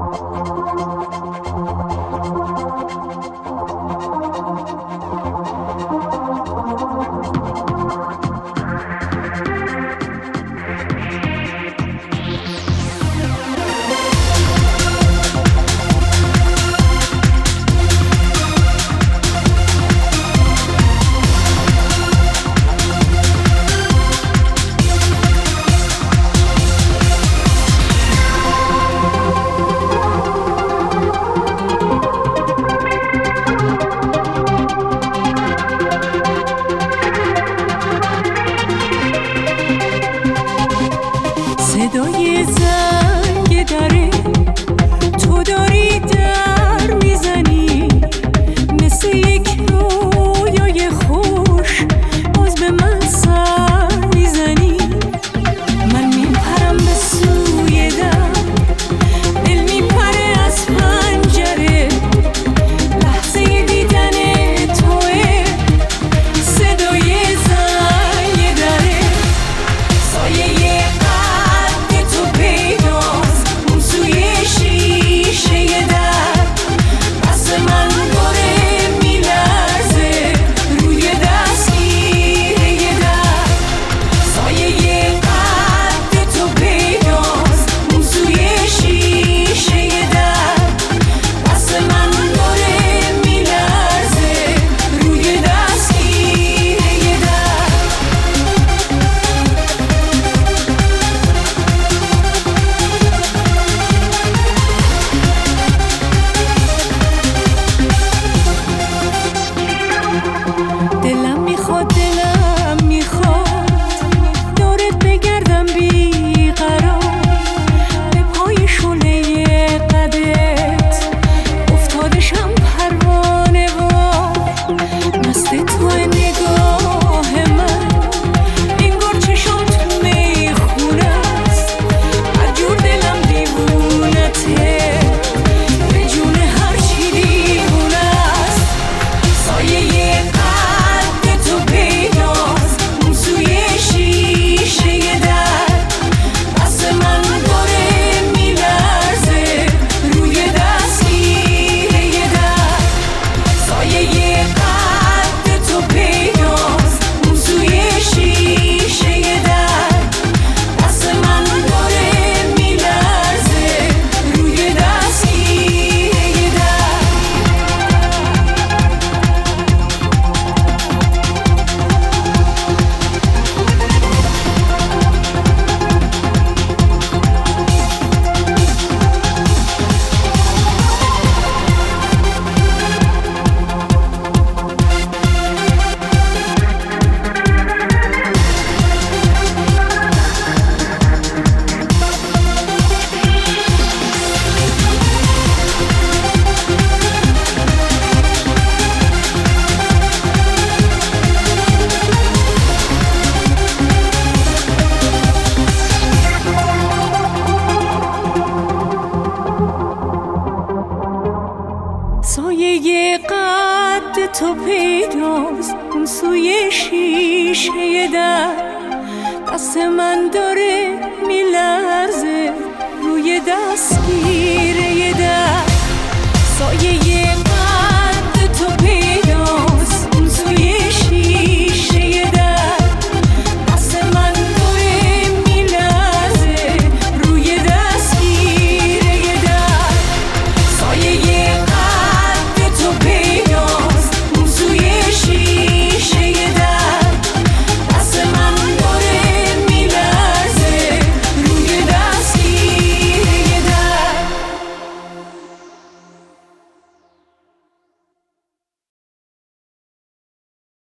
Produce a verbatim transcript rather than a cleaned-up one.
صدای زنگ دره تو داری در میزنی، مثل یک رویای خوش باز به من سر میزنی. من میپرم به سوی در، دل میپره از پنجره، لحظه دیدن توه. صدای زنگ دره سایه دلم میخواد دلم میخواد دورت بگردم بی قرار، به پای شعله قدت افتادشم پروانه وار. مست تو نگاه من انگار چشم تو میخونه است، هر جور دلم دیوونته، به جون هر چی دیوونه است. سایه سایه قد تو پیداست اون سوی شیشه در، دست من داره میلرزه روی دستگیره در. سایه